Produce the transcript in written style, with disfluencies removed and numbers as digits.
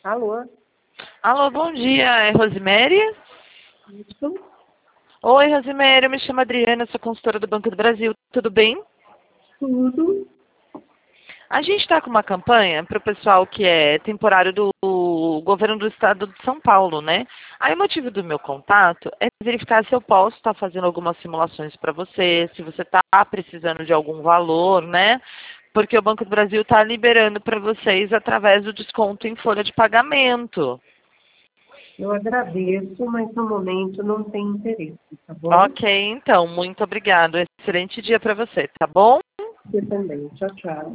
Alô? Alô, bom dia. É Rosemary? Isso? Oi, Rosemary. Eu me chamo Adriana, sou consultora do Banco do Brasil. Tudo bem? Tudo. A gente está com uma campanha para o pessoal que é temporário do governo do estado de São Paulo, né? Aí o motivo do meu contato é verificar se eu posso estar fazendo algumas simulações para você, se você está precisando de algum valor, né? Porque o Banco do Brasil está liberando para vocês através do desconto em folha de pagamento. Eu agradeço, mas no momento não tem interesse, tá bom? Ok, então, muito obrigado. Excelente dia para você, tá bom? Você também. Tchau, tchau.